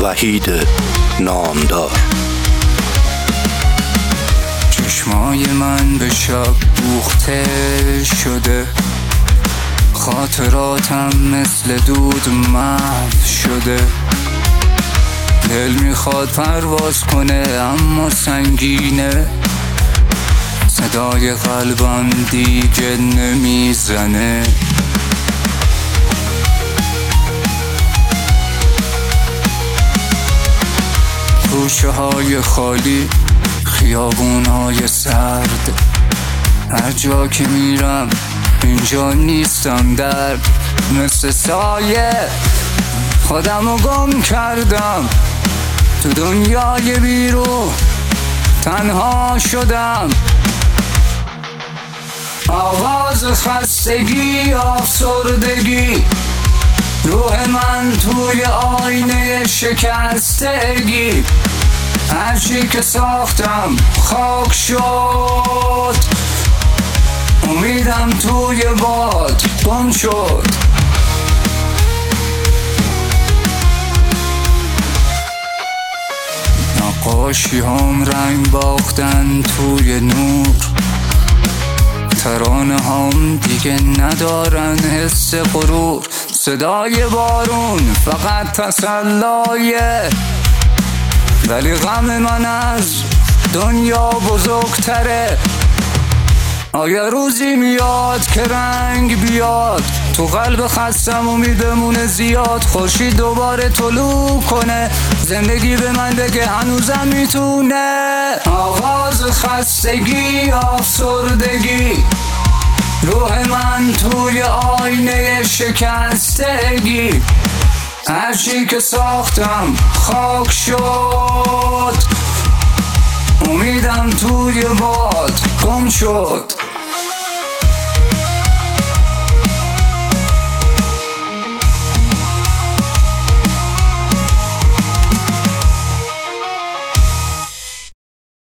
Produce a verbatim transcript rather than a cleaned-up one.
وحید نامدار. چشمای من به شب دوخته شده، خاطراتم مثل دود محو شده. دل میخواد پرواز کنه اما سنگینه، صدای قلبم دیگه نمیزنه. کوچه های خالی، خیابون های سرد، هر جا که میرم اینجا نیستم. درد مثل سایه خودمو گم کردم، تو دنیای بیرون تنها شدم. آواز خستگی، افسردگی، روح من توی آینه شکستگی. هرچی که ساختم خاک شد، امیدم توی باد گم شد. نقاشی هم رنگ باختن توی نور، ترانه هم دیگه ندارن حس غرور. صدای بارون فقط تسلایه، ولی غم من از دنیا بزرگتره. آیا روزی میاد که رنگ بیاد تو قلب خستم، امید بمونه زیاد. خورشید دوباره طلوع کنه، زندگی به من بگه هنوزم میتونه. آغاز خستگی، افسردگی، روح من توی آینه شکستگی. هرچی که ساختم خاک شد، امیدم توی باد گم شد.